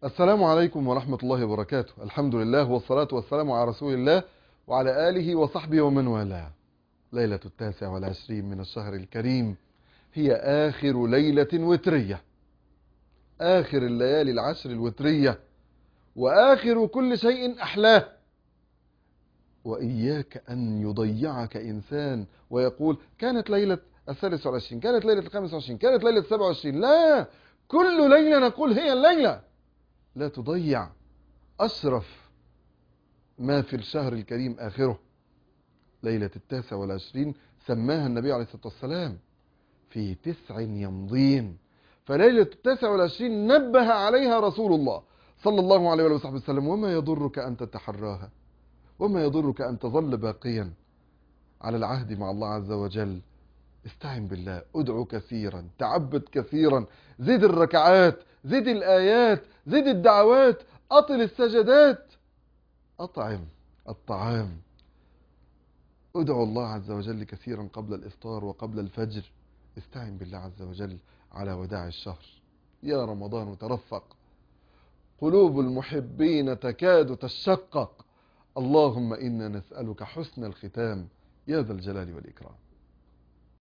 السلام عليكم ورحمة الله وبركاته. الحمد لله والصلاة والسلام على رسول الله وعلى آله وصحبه ومن والاه. ليلة 29 من الشهر الكريم هي آخر ليلة وترية، آخر الليالي العشر الوترية، وآخر كل شيء أحلاه. وإياك أن يضيعك إنسان ويقول كانت ليلة 23، كانت ليلة 25، كانت ليلة 27. لا، كل ليلة نقول هي الليلة. لا تضيع أشرف ما في الشهر الكريم آخره. ليلة 29 سماها النبي عليه الصلاة والسلام في 9 يمضين، فليلة 29 نبه عليها رسول الله صلى الله عليه وصحبه وسلم: وما يضرك أن تتحراها، وما يضرك أن تظل باقيا على العهد مع الله عز وجل. استعن بالله، ادعو كثيرا، تعبد كثيرا، زد الركعات، زد الآيات، زد الدعوات، أطل السجدات، أطعم الطعام، ادعو الله عز وجل كثيرا قبل الإفطار وقبل الفجر. استعن بالله عز وجل على وداع الشهر. يا رمضان ترفق، قلوب المحبين تكاد تشقق. اللهم إنا نسألك حسن الختام يا ذا الجلال والإكرام.